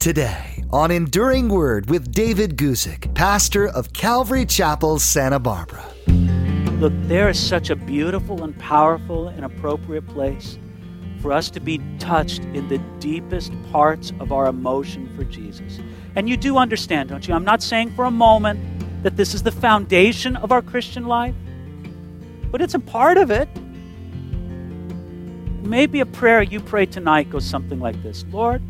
Today on Enduring Word with David Guzik, pastor of Calvary Chapel, Santa Barbara. Look, there is such a beautiful and powerful and appropriate place for us to be touched in the deepest parts of our emotion for Jesus. And you do understand, don't you? I'm not saying for a moment that this is the foundation of our Christian life, but it's a part of it. Maybe a prayer you pray tonight goes something like this: Lord,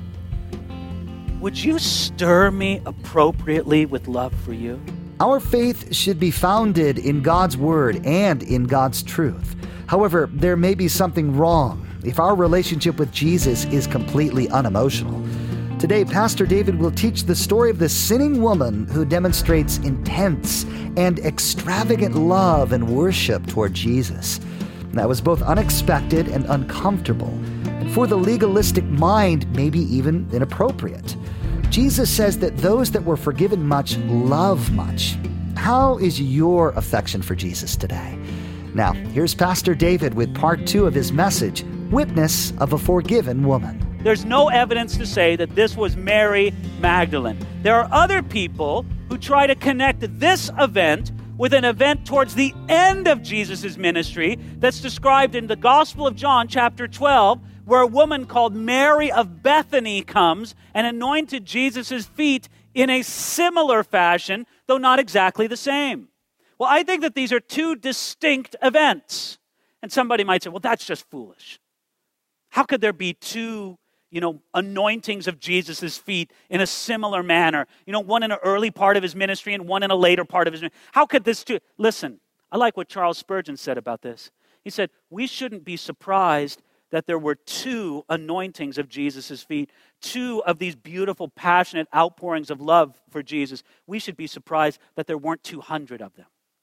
would you stir me appropriately with love for you? Our faith should be founded in God's Word and in God's truth. However, there may be something wrong if our relationship with Jesus is completely unemotional. Today, Pastor David will teach the story of the sinning woman who demonstrates intense and extravagant love and worship toward Jesus. That was both unexpected and uncomfortable, and for the legalistic mind, maybe even inappropriate. Jesus says that those that were forgiven much love much. How is your affection for Jesus today? Now, here's Pastor David with part 2 of his message, Witness of a Forgiven Woman. There's no evidence to say that this was Mary Magdalene. There are other people who try to connect this event with an event towards the end of Jesus' ministry that's described in the Gospel of John, chapter 12, where a woman called Mary of Bethany comes and anointed Jesus' feet in a similar fashion, though not exactly the same. Well, I think that these are two distinct events. And somebody might say, well, that's just foolish. How could there be two, anointings of Jesus' feet in a similar manner? One in an early part of his ministry and one in a later part of his ministry. How could this two? Listen, I like what Charles Spurgeon said about this. He said, we shouldn't be surprised that there were two anointings of Jesus' feet, two of these beautiful, passionate outpourings of love for Jesus. We should be surprised that there weren't 200 of them.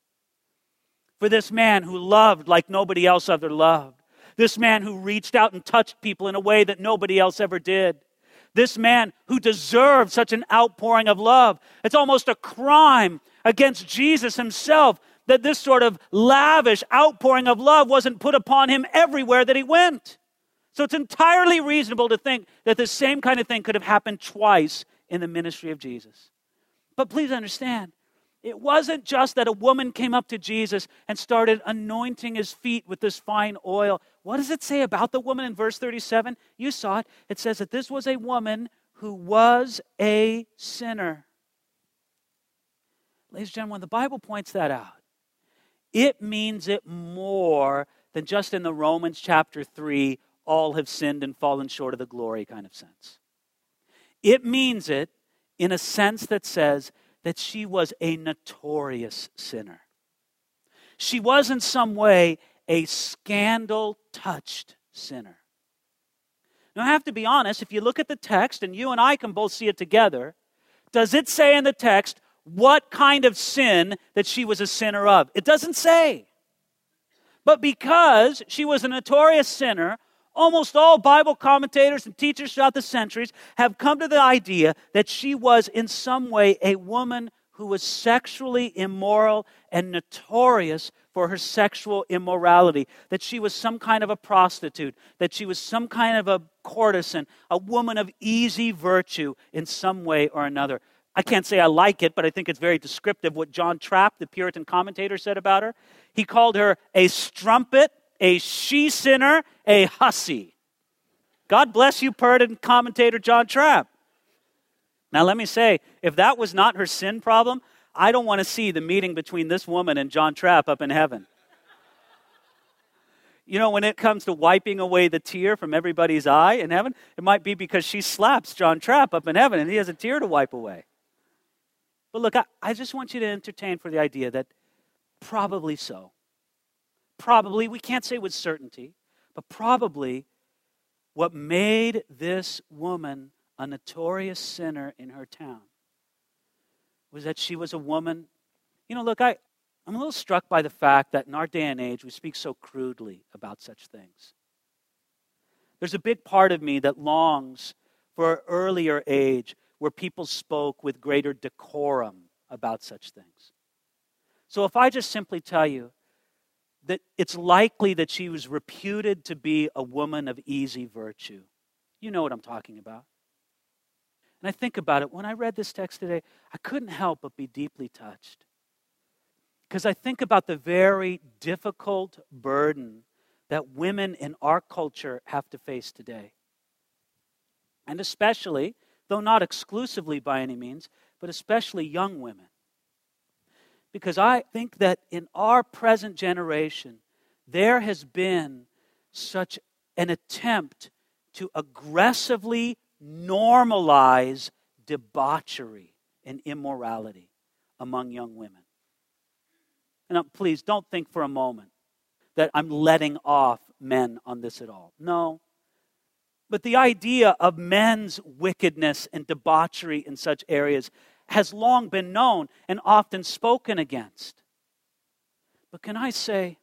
For this man who loved like nobody else ever loved, this man who reached out and touched people in a way that nobody else ever did, this man who deserved such an outpouring of love. It's almost a crime against Jesus himself that this sort of lavish outpouring of love wasn't put upon him everywhere that he went. So it's entirely reasonable to think that the same kind of thing could have happened twice in the ministry of Jesus. But please understand, it wasn't just that a woman came up to Jesus and started anointing his feet with this fine oil. What does it say about the woman in verse 37? You saw it. It says that this was a woman who was a sinner. Ladies and gentlemen, when the Bible points that out, it means it more than just in the Romans chapter 3, all have sinned and fallen short of the glory kind of sense. It means it in a sense that says that she was a notorious sinner. She was in some way a scandal-touched sinner. Now, I have to be honest, if you look at the text, and you and I can both see it together, does it say in the text what kind of sin that she was a sinner of? It doesn't say. But because she was a notorious sinner, almost all Bible commentators and teachers throughout the centuries have come to the idea that she was in some way a woman who was sexually immoral and notorious for her sexual immorality, that she was some kind of a prostitute, that she was some kind of a courtesan, a woman of easy virtue in some way or another. I can't say I like it, but I think it's very descriptive what John Trapp, the Puritan commentator, said about her. He called her a strumpet, a she-sinner, a hussy. God bless you, Puritan commentator John Trapp. Now let me say, if that was not her sin problem, I don't want to see the meeting between this woman and John Trapp up in heaven. When it comes to wiping away the tear from everybody's eye in heaven, it might be because she slaps John Trapp up in heaven and he has a tear to wipe away. But look, I just want you to entertain for the idea that probably so. Probably, we can't say with certainty, but probably what made this woman a notorious sinner in her town was that she was a woman. Look, I'm a little struck by the fact that in our day and age, we speak so crudely about such things. There's a big part of me that longs for an earlier age where people spoke with greater decorum about such things. So if I just simply tell you that it's likely that she was reputed to be a woman of easy virtue, you know what I'm talking about. And I think about it. When I read this text today, I couldn't help but be deeply touched. Because I think about the very difficult burden that women in our culture have to face today. And especially, though not exclusively by any means, but especially young women. Because I think that in our present generation, there has been such an attempt to aggressively normalize debauchery and immorality among young women. And please don't think for a moment that I'm letting off men on this at all. No. But the idea of men's wickedness and debauchery in such areas has long been known and often spoken against. But can I say,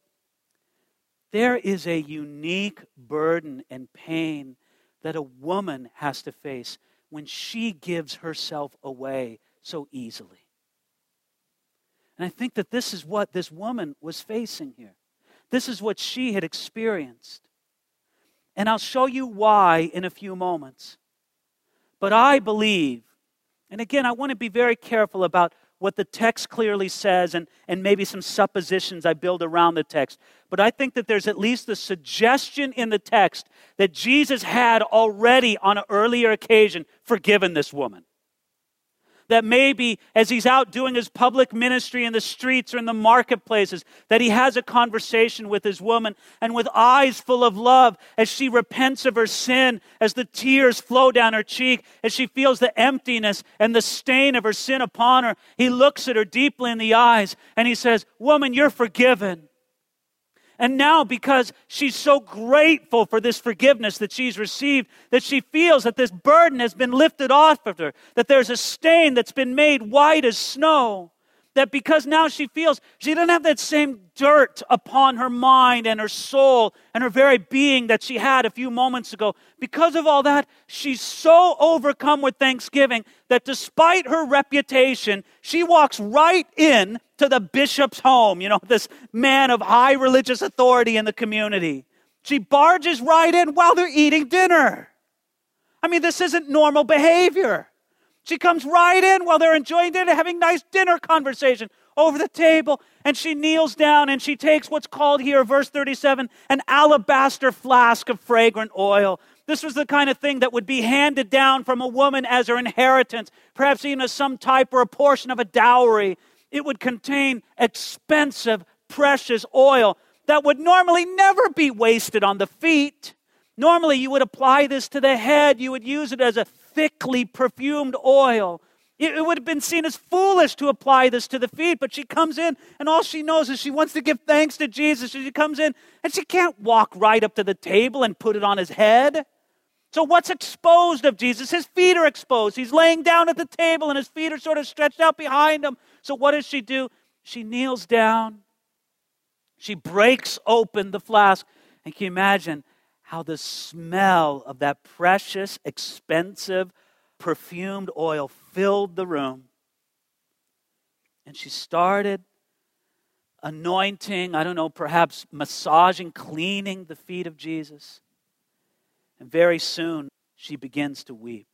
there is a unique burden and pain that a woman has to face when she gives herself away so easily. And I think that this is what this woman was facing here. This is what she had experienced. And I'll show you why in a few moments. But I believe, and again, I want to be very careful about what the text clearly says and maybe some suppositions I build around the text. But I think that there's at least the suggestion in the text that Jesus had already on an earlier occasion forgiven this woman. That maybe as he's out doing his public ministry in the streets or in the marketplaces, that he has a conversation with his woman, and with eyes full of love, as she repents of her sin, as the tears flow down her cheek, as she feels the emptiness and the stain of her sin upon her, he looks at her deeply in the eyes and he says, "Woman, you're forgiven." And now, because she's so grateful for this forgiveness that she's received, that she feels that this burden has been lifted off of her, that there's a stain that's been made white as snow, that because now she feels she doesn't have that same dirt upon her mind and her soul and her very being that she had a few moments ago. Because of all that, she's so overcome with thanksgiving that despite her reputation, she walks right in to the bishop's home, this man of high religious authority in the community. She barges right in while they're eating dinner. I mean, this isn't normal behavior. She comes right in while they're enjoying dinner, having nice dinner conversation over the table, and she kneels down and she takes what's called here, verse 37, an alabaster flask of fragrant oil. This was the kind of thing that would be handed down from a woman as her inheritance, perhaps even as some type or a portion of a dowry. It would contain expensive, precious oil that would normally never be wasted on the feet. Normally, you would apply this to the head. You would use it as a thickly perfumed oil. It would have been seen as foolish to apply this to the feet, but she comes in and all she knows is she wants to give thanks to Jesus. She comes in and she can't walk right up to the table and put it on his head. So what's exposed of Jesus? His feet are exposed. He's laying down at the table and his feet are sort of stretched out behind him. So what does she do? She kneels down. She breaks open the flask. And can you imagine how the smell of that precious, expensive, perfumed oil filled the room? And she started anointing, perhaps massaging, cleaning the feet of Jesus. And very soon, she begins to weep.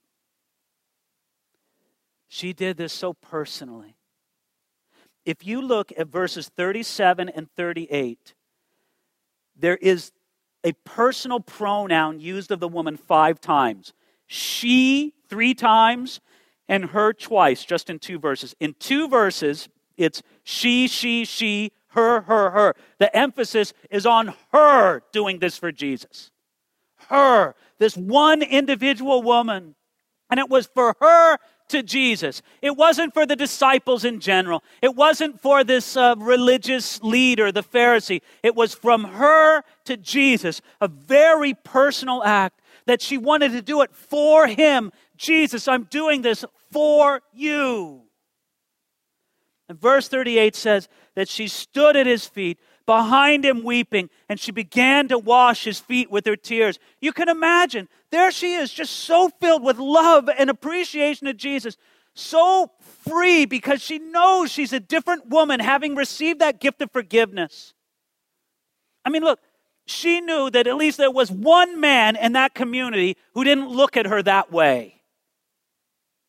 She did this so personally. If you look at verses 37 and 38, there is a personal pronoun used of the woman 5 times. She 3 times, and her twice, just in 2 verses. In 2 verses, it's she, her. The emphasis is on her doing this for Jesus. Her, this one individual woman. And it was for her to Jesus. It wasn't for the disciples in general. It wasn't for this religious leader, the Pharisee. It was from her to Jesus, a very personal act that she wanted to do it for him. Jesus, I'm doing this for you. And verse 38 says that she stood at his feet, behind him weeping, and she began to wash his feet with her tears. You can imagine, there she is, just so filled with love and appreciation of Jesus, so free because she knows she's a different woman having received that gift of forgiveness. I mean, look, she knew that at least there was one man in that community who didn't look at her that way.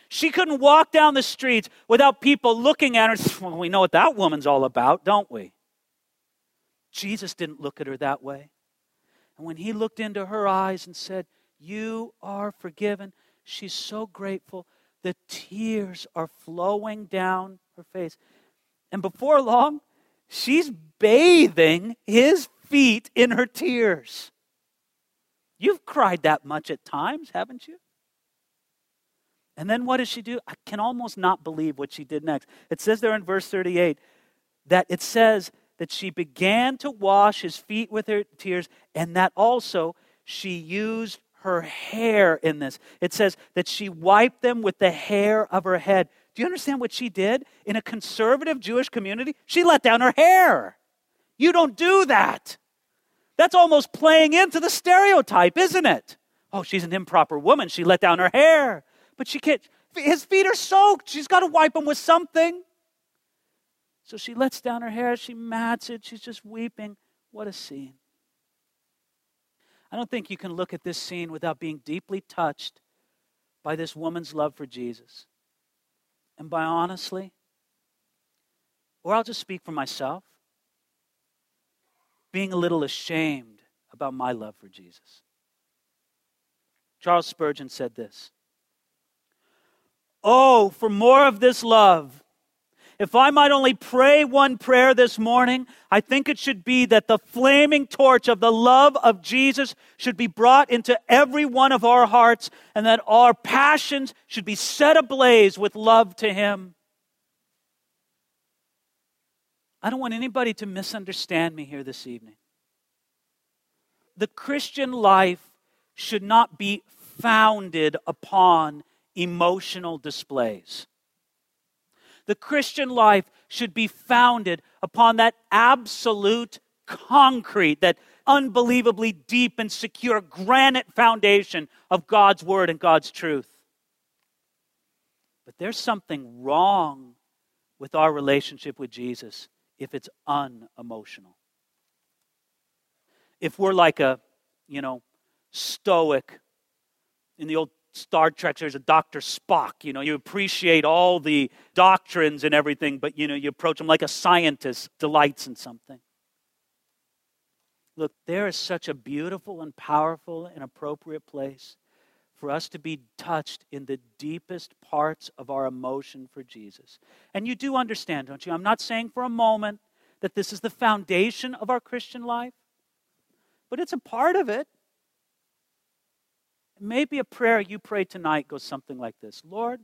She couldn't walk down the streets without people looking at her. Well, we know what that woman's all about, don't we? Jesus didn't look at her that way. And when he looked into her eyes and said, "You are forgiven," she's so grateful. The tears are flowing down her face. And before long, she's bathing his feet in her tears. You've cried that much at times, haven't you? And then what does she do? I can almost not believe what she did next. It says there in verse 38 that it says that she began to wash his feet with her tears, and that also she used her hair in this. It says that she wiped them with the hair of her head. Do you understand what she did? In a conservative Jewish community, she let down her hair. You don't do that. That's almost playing into the stereotype, isn't it? Oh, she's an improper woman. She let down her hair. But she can't. His feet are soaked. She's got to wipe them with something. So she lets down her hair. She mats it. She's just weeping. What a scene. I don't think you can look at this scene without being deeply touched by this woman's love for Jesus. And by honestly, or I'll just speak for myself, being a little ashamed about my love for Jesus. Charles Spurgeon said this: "Oh, for more of this love. If I might only pray one prayer this morning, I think it should be that the flaming torch of the love of Jesus should be brought into every one of our hearts, and that our passions should be set ablaze with love to him." I don't want anybody to misunderstand me here this evening. The Christian life should not be founded upon emotional displays. The Christian life should be founded upon that absolute concrete, that unbelievably deep and secure granite foundation of God's word and God's truth. But there's something wrong with our relationship with Jesus if it's unemotional. If we're like a, stoic, in the old Star Trek, there's a Dr. Spock. You appreciate all the doctrines and everything, but, you approach them like a scientist delights in something. Look, there is such a beautiful and powerful and appropriate place for us to be touched in the deepest parts of our emotion for Jesus. And you do understand, don't you? I'm not saying for a moment that this is the foundation of our Christian life, but it's a part of it. Maybe a prayer you pray tonight goes something like this: Lord,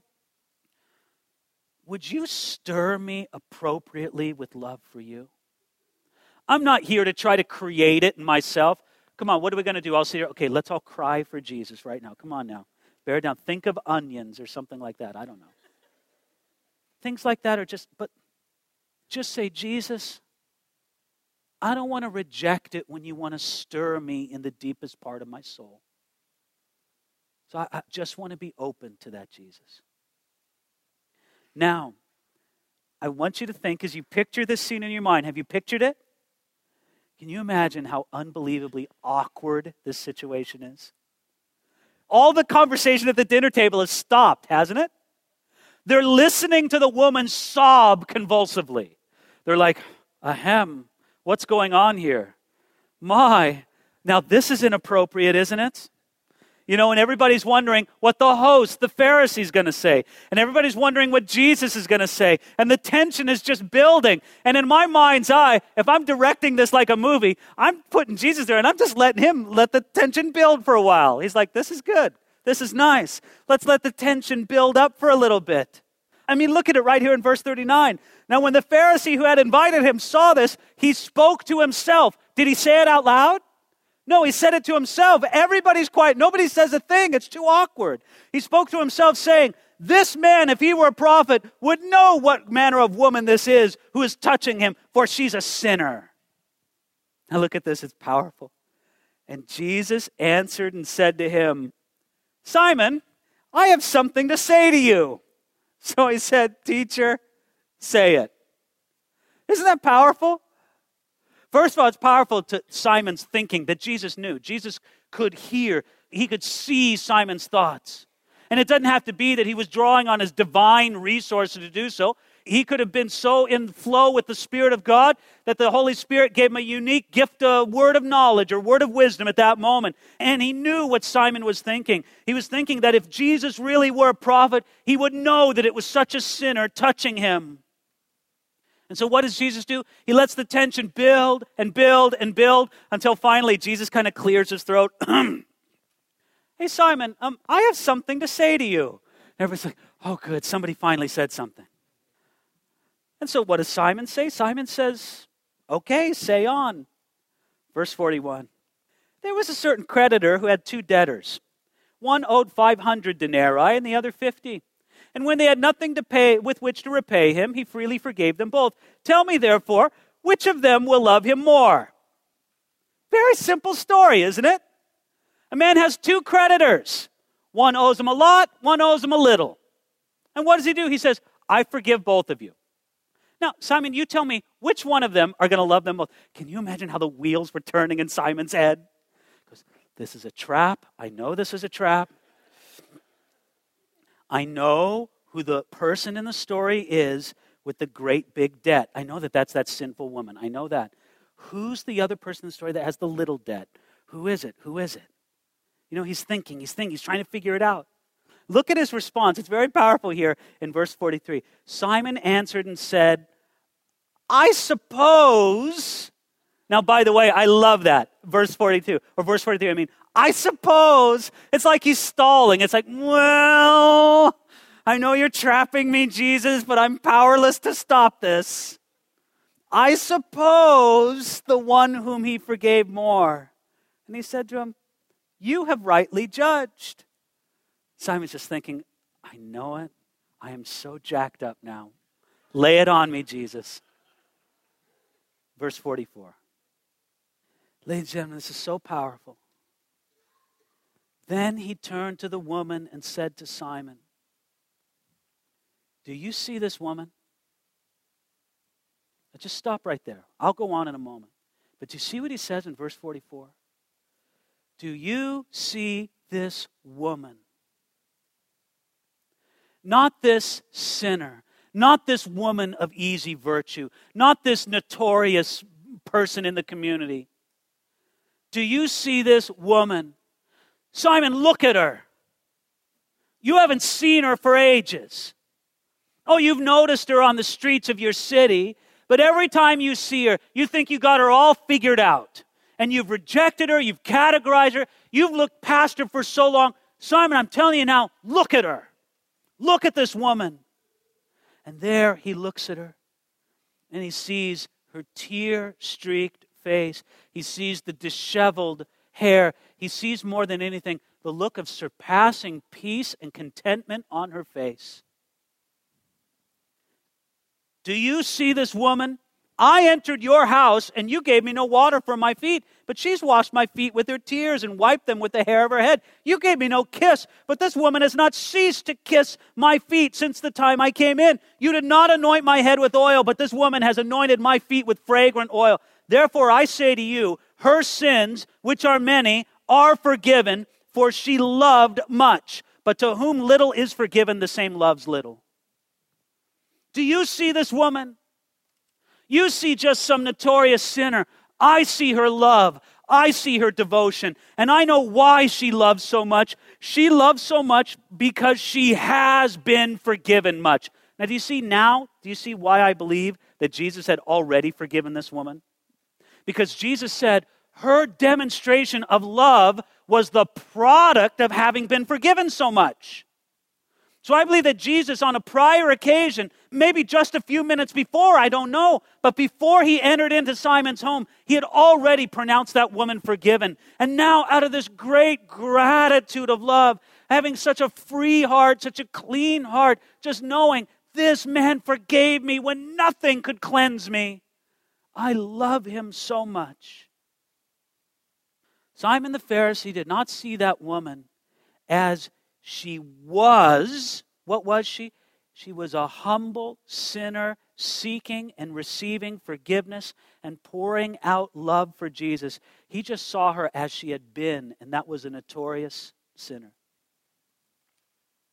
would you stir me appropriately with love for you? I'm not here to try to create it in myself. Come on, what are we going to do? I'll sit here. Okay, let's all cry for Jesus right now. Come on now. Bear down. Think of onions or something like that. I don't know. Things like that are just say, Jesus, I don't want to reject it when you want to stir me in the deepest part of my soul. So I just want to be open to that, Jesus. Now, I want you to think, as you picture this scene in your mind, have you pictured it? Can you imagine how unbelievably awkward this situation is? All the conversation at the dinner table has stopped, hasn't it? They're listening to the woman sob convulsively. They're like, ahem, what's going on here? My, now this is inappropriate, isn't it? And everybody's wondering what the host, the Pharisee's going to say. And everybody's wondering what Jesus is going to say. And the tension is just building. And in my mind's eye, if I'm directing this like a movie, I'm putting Jesus there and I'm just letting him let the tension build for a while. He's like, this is good. This is nice. Let's let the tension build up for a little bit. I mean, look at it right here in verse 39. Now, when the Pharisee who had invited him saw this, he spoke to himself. Did he say it out loud? No, he said it to himself. Everybody's quiet. Nobody says a thing. It's too awkward. He spoke to himself saying, this man, if he were a prophet, would know what manner of woman this is who is touching him, for she's a sinner. Now look at this. It's powerful. And Jesus answered and said to him, Simon, I have something to say to you. So he said, teacher, say it. Isn't that powerful? First of all, it's powerful to Simon's thinking that Jesus knew. Jesus could hear. He could see Simon's thoughts. And it doesn't have to be that he was drawing on his divine resources to do so. He could have been so in flow with the Spirit of God that the Holy Spirit gave him a unique gift, a word of knowledge or word of wisdom at that moment. And he knew what Simon was thinking. He was thinking that if Jesus really were a prophet, he would know that it was such a sinner touching him. And so what does Jesus do? He lets the tension build and build and build until finally Jesus kind of clears his throat. Hey, Simon, I have something to say to you. And everybody's like, oh, good, somebody finally said something. And so what does Simon say? Simon says, okay, say on. Verse 41. There was a certain creditor who had 2 debtors. One owed 500 denarii and the other 50. And when they had nothing to pay with which to repay him, he freely forgave them both. Tell me, therefore, which of them will love him more? Very simple story, isn't it? A man has 2 creditors. One owes him a lot, one owes him a little. And what does he do? He says, I forgive both of you. Now, Simon, you tell me which one of them are going to love them both. Can you imagine how the wheels were turning in Simon's head? Because this is a trap. I know this is a trap. I know who the person in the story is with the great big debt. I know that that's that sinful woman. I know that. Who's the other person in the story that has the little debt? Who is it? Who is it? You know, he's thinking, he's trying to figure it out. Look at his response. It's very powerful here in verse 43. Simon answered and said, I suppose. Now, by the way, I love that. Verse 42, or verse 43, I mean, I suppose. It's like he's stalling. It's like, well, I know you're trapping me, Jesus, but I'm powerless to stop this. I suppose the one whom he forgave more. And he said to him, you have rightly judged. Simon's just thinking, I know it. I am so jacked up now. Lay it on me, Jesus. Verse 44. Ladies and gentlemen, this is so powerful. Then he turned to the woman and said to Simon, do you see this woman? Let's just stop right there. I'll go on in a moment. But do you see what he says in verse 44? Do you see this woman? Not this sinner, not this woman of easy virtue, not this notorious person in the community. Do you see this woman? Simon, look at her. You haven't seen her for ages. Oh, you've noticed her on the streets of your city, but every time you see her, you think you got her all figured out. And you've rejected her, you've categorized her, you've looked past her for so long. Simon, I'm telling you now, look at her. Look at this woman. And there he looks at her, and he sees her tear-streaked face. He sees the disheveled hair. He sees more than anything the look of surpassing peace and contentment on her face. Do you see this woman? I entered your house and you gave me no water for my feet, but she's washed my feet with her tears and wiped them with the hair of her head. You gave me no kiss, but this woman has not ceased to kiss my feet since the time I came in. You did not anoint my head with oil, but this woman has anointed my feet with fragrant oil. Therefore I say to you, her sins, which are many, are forgiven, for she loved much. But to whom little is forgiven, the same loves little. Do you see this woman? You see just some notorious sinner. I see her love. I see her devotion. And I know why she loves so much. She loves so much because she has been forgiven much. Now, do you see why I believe that Jesus had already forgiven this woman? Because Jesus said her demonstration of love was the product of having been forgiven so much. So I believe that Jesus, on a prior occasion, maybe just a few minutes before, I don't know, but before he entered into Simon's home, he had already pronounced that woman forgiven. And now, out of this great gratitude of love, having such a free heart, such a clean heart, just knowing this man forgave me when nothing could cleanse me, I love him so much. Simon the Pharisee did not see that woman as she was. What was she? She was a humble sinner seeking and receiving forgiveness and pouring out love for Jesus. He just saw her as she had been, and that was a notorious sinner.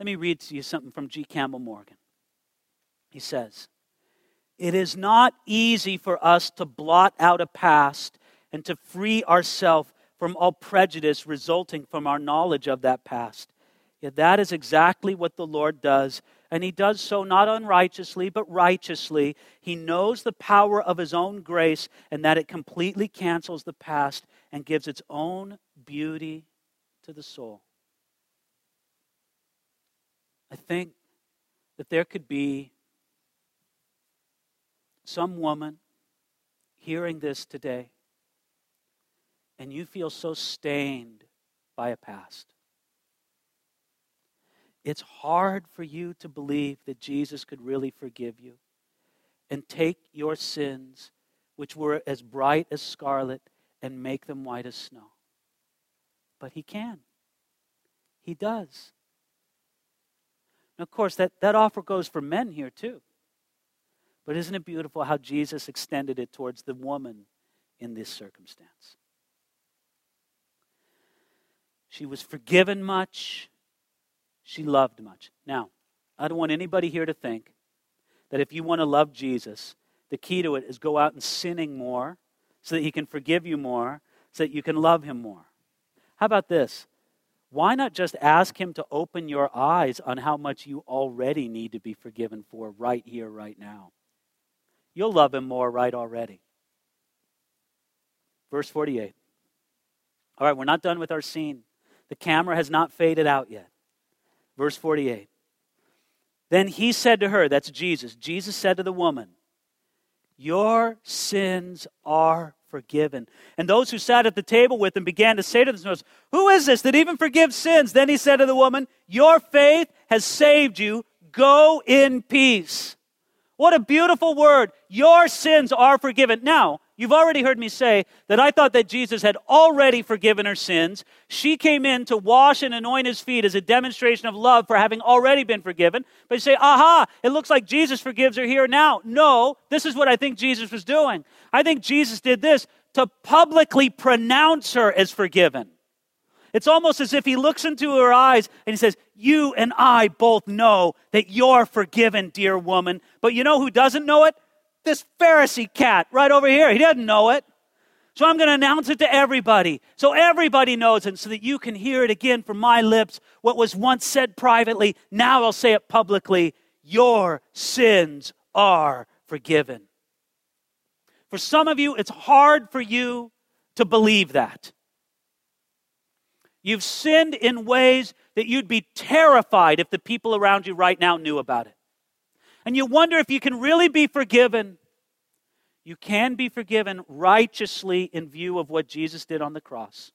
Let me read to you something from G. Campbell Morgan. He says, "It is not easy for us to blot out a past and to free ourselves from all prejudice resulting from our knowledge of that past. Yet that is exactly what the Lord does, and He does so not unrighteously, but righteously. He knows the power of His own grace and that it completely cancels the past and gives its own beauty to the soul." I think that there could be some woman hearing this today, and you feel so stained by a past. It's hard for you to believe that Jesus could really forgive you and take your sins, which were as bright as scarlet, and make them white as snow. But He can. He does. Now, of course, that offer goes for men here too. But isn't it beautiful how Jesus extended it towards the woman in this circumstance? She was forgiven much. She loved much. Now, I don't want anybody here to think that if you want to love Jesus, the key to it is go out and sinning more so that He can forgive you more, so that you can love Him more. How about this? Why not just ask Him to open your eyes on how much you already need to be forgiven for right here, right now? You'll love Him more right already. Verse 48. All right, we're not done with our scene. The camera has not faded out yet. Verse 48. Then He said to her, that's Jesus. Jesus said to the woman, "Your sins are forgiven." And those who sat at the table with Him began to say to themselves, "Who is this that even forgives sins?" Then He said to the woman, "Your faith has saved you. Go in peace." What a beautiful word. Your sins are forgiven. Now, you've already heard me say that I thought that Jesus had already forgiven her sins. She came in to wash and anoint His feet as a demonstration of love for having already been forgiven. But you say, aha, it looks like Jesus forgives her here now. No, this is what I think Jesus was doing. I think Jesus did this to publicly pronounce her as forgiven. It's almost as if He looks into her eyes and He says, "You and I both know that you're forgiven, dear woman." But you know who doesn't know it? This Pharisee cat right over here. He doesn't know it. So I'm going to announce it to everybody, so everybody knows it, so that you can hear it again from my lips. What was once said privately, now I'll say it publicly. Your sins are forgiven. For some of you, it's hard for you to believe that. You've sinned in ways that you'd be terrified if the people around you right now knew about it. And you wonder if you can really be forgiven. You can be forgiven righteously in view of what Jesus did on the cross.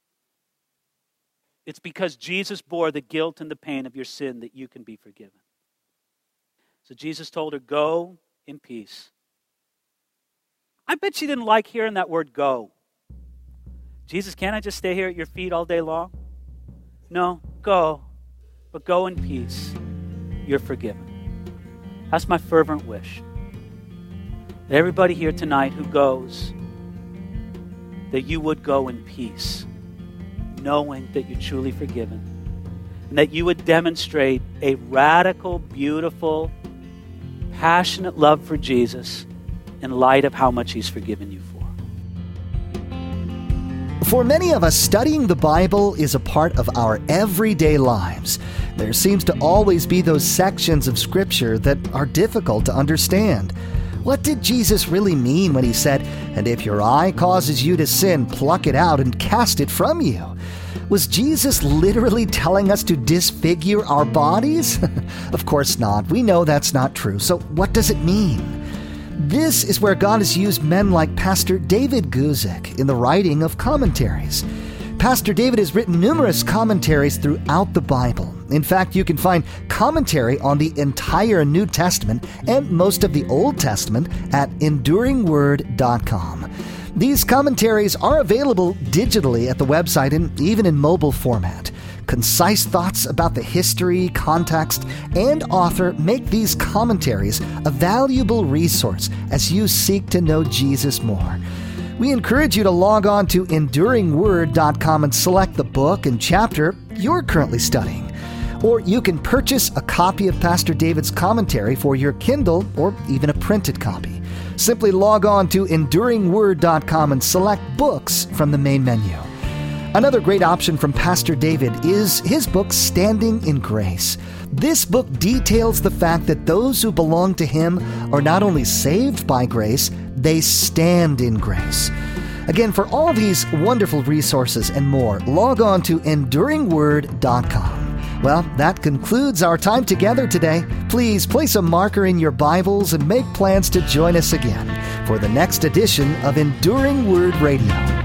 It's because Jesus bore the guilt and the pain of your sin that you can be forgiven. So Jesus told her, "Go in peace." I bet she didn't like hearing that word "go." Jesus, can't I just stay here at your feet all day long? No, go. But go in peace. You're forgiven. That's my fervent wish. That everybody here tonight who goes, that you would go in peace, knowing that you're truly forgiven. And that you would demonstrate a radical, beautiful, passionate love for Jesus in light of how much He's forgiven you for. For many of us, studying the Bible is a part of our everyday lives. There seems to always be those sections of Scripture that are difficult to understand. What did Jesus really mean when He said, "And if your eye causes you to sin, pluck it out and cast it from you"? Was Jesus literally telling us to disfigure our bodies? Of course not. We know that's not true. So what does it mean? This is where God has used men like Pastor David Guzik in the writing of commentaries. Pastor David has written numerous commentaries throughout the Bible. In fact, you can find commentary on the entire New Testament and most of the Old Testament at enduringword.com. These commentaries are available digitally at the website and even in mobile format. Concise thoughts about the history, context, and author make these commentaries a valuable resource as you seek to know Jesus more. We encourage you to log on to enduringword.com and select the book and chapter you're currently studying. Or you can purchase a copy of Pastor David's commentary for your Kindle or even a printed copy. Simply log on to EnduringWord.com and select Books from the main menu. Another great option from Pastor David is his book, Standing in Grace. This book details the fact that those who belong to him are not only saved by grace, they stand in grace. Again, for all these wonderful resources and more, log on to EnduringWord.com. Well, that concludes our time together today. Please place a marker in your Bibles and make plans to join us again for the next edition of Enduring Word Radio.